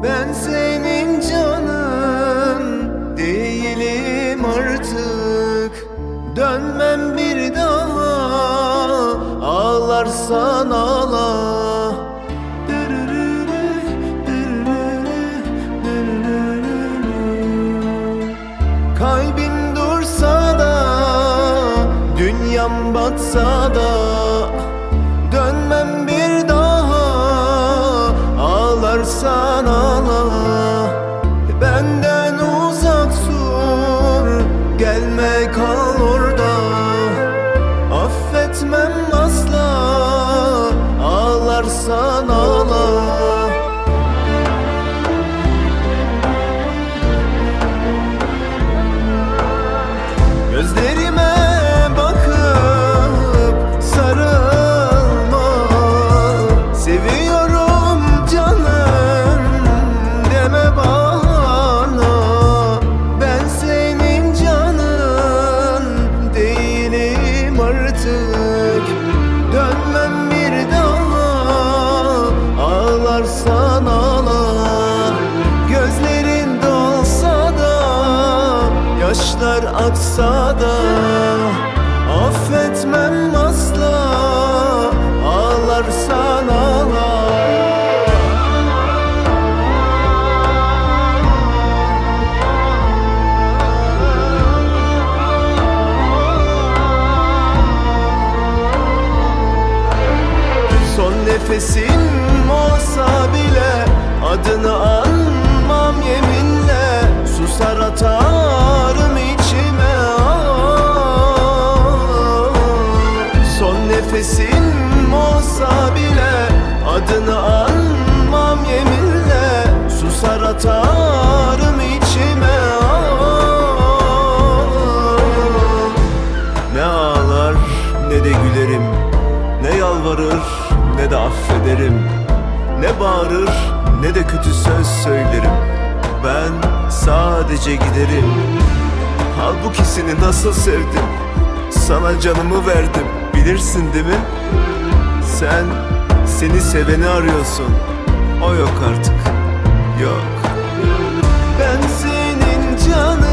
Ben senin canın değilim artık. Dönmem bir daha, ağlarsan ağla. Kalbim dursa da, dünyam batsa da, dönmem bir daha, ağlarsan ağla. Benden uzak dur, gelme kal orada. Affetmem asla, ağlarsan ağla. Gözlerime bakıp sarılma, seviyorum canım deme bana. Ben senin canın değilim artık. Dönmem bir daha, ağlarsan ağla. Gözlerin dolsa da, yaşlar aksa da, affetmem asla, ağlarsan ağla. Son nefesim olsa bile adını anmam yeminle. Susar atarım içime, son nefesim olsa bile adını anmam yeminle. Susar atarım içime, ne ağlar ne de gülerim, ne yalvarır ne de affederim, ne bağırır ne de kötü söz söylerim. Ben sadece giderim. Halbuki seni nasıl sevdim, sana canımı verdim, bilirsin değil mi? Sen seni seveni arıyorsun, o yok artık, yok. Ben senin canın